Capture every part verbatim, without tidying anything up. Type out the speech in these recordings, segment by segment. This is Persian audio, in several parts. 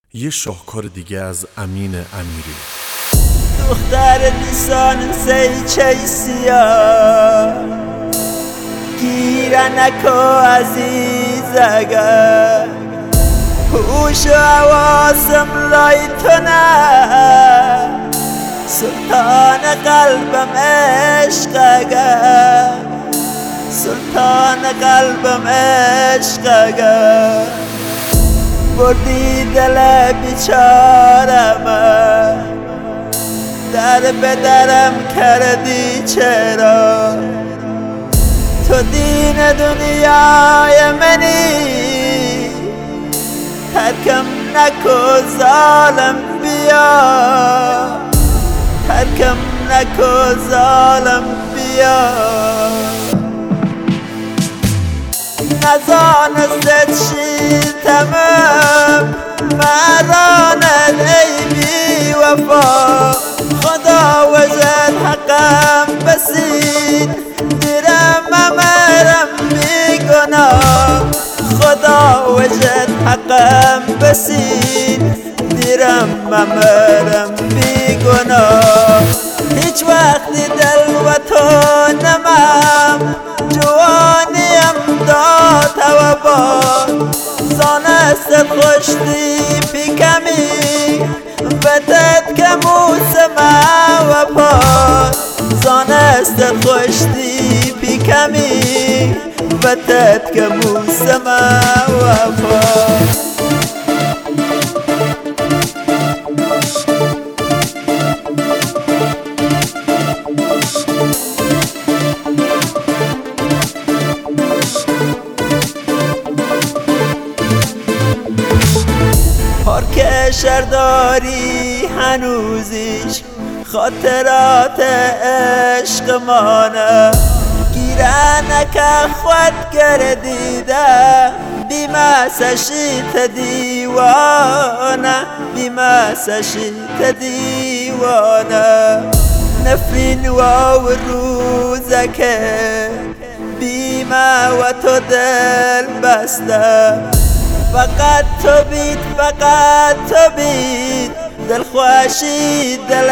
یه شاهکار دیگه از امین امیری. دختر لیسان سیچه سیاه گیره نکو عزیزگه هوش و حواسم لای تو نه سلطان قلبم عشقگه سلطان قلبم عشقگه بردی دل بیچارم در به درم کردی چرا تو دین دنیای منی ترکم نکو ظالم بیا ترکم نکو ظالم بیا نزانستت شیطمم مرانت ای بی وفا خدا وجد حقم بسید دیرم ممرم بی گناه خدا وجد حقم بسید دیرم ممرم بی گناه هیچ وقتی دل و تو نمم جوانیم داد و باد زانست خوشتی پی کمی بتت که موسم و پاد زانست خوشتی پی کمی بتت که موسم و پاد پارکشر داری هنوزیش خاطرات عشق مانه گیره نکه خود گردیده بیمه سشیت دیوانه بیمه سشیت دیوانه نفرین و روزکه بیمه و تو دل بسته فقط تو بید فقط تو بید دل خوشی دل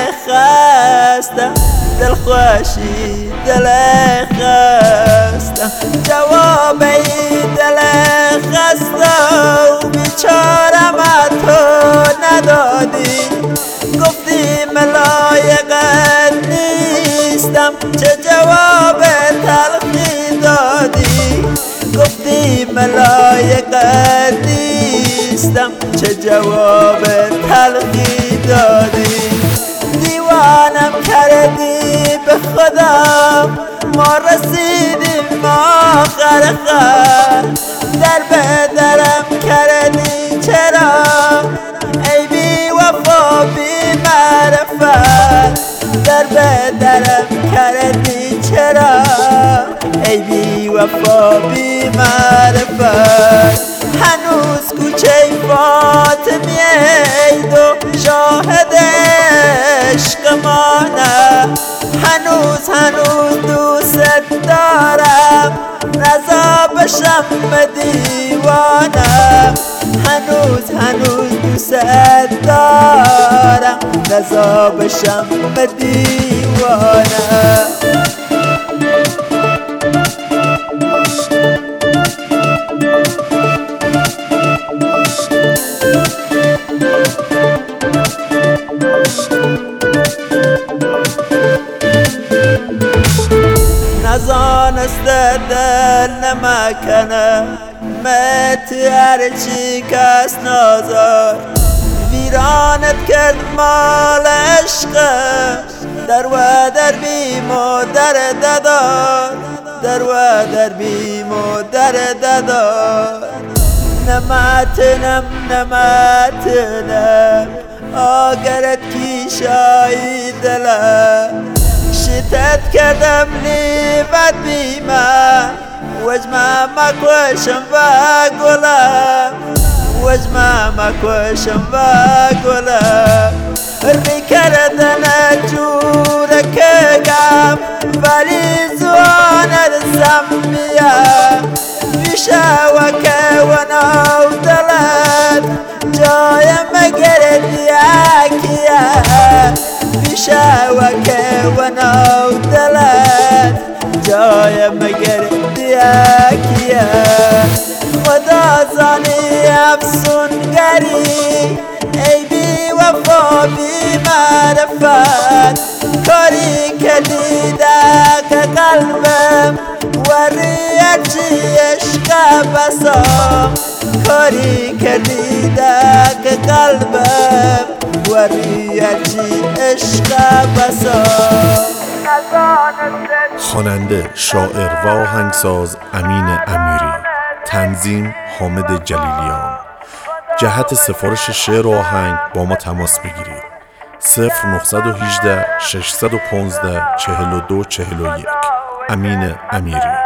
خسته دل خوشی دل خسته جواب ای دل خسته و بیچارم تو ندادی گفتی ملایقت نیستم چه جواب تلخی دادی گفتی ملایقت نیستم چه جواب تلخی دادی دیوانم کردی به خودم ما رسیدیم آخر خط در به درم کردی چرا ای بی وفا بی معرفت در به درم کردی چرا ای بی وفا بی معرفت هنوز کوچه فاطمی ایدو شاهد عشق مانه هنوز هنوز دوست دارم رضا بشم به دیوانه هنوز هنوز دوست دارم رضا بشم به دیوانه نزانست دل نمکنه مت هرچی کس نازار ویرانت کرد مال عشقه در و در بیم و در ددار در و در بیم و در ددار نمتنم نمتنم آگرت کی شایی دلم شتت کردم لیبت بیمه وجمه مکوشم و گلم وجمه مکوشم و گلم ری کردن جور که گم ولی زوانت زمبیه میشه و که و نو دلت جای شاوکه و نودلت جای مگر دیکیه خدا زانی افسونگری ای بی وفا بی معرفت کاری که دیده که قلبم وریچی عشق بسام کاری که دیده که قلبم وریچی عشق بسام. خواننده، شاعر و آهنگساز امین امیری. تنظیم حامد جلیلیان. جهت سفارش شعر و آهنگ با ما تماس بگیرید. صفر نه یک هشت شش یک پنج چهل و دو چهل و یک. امین امیری.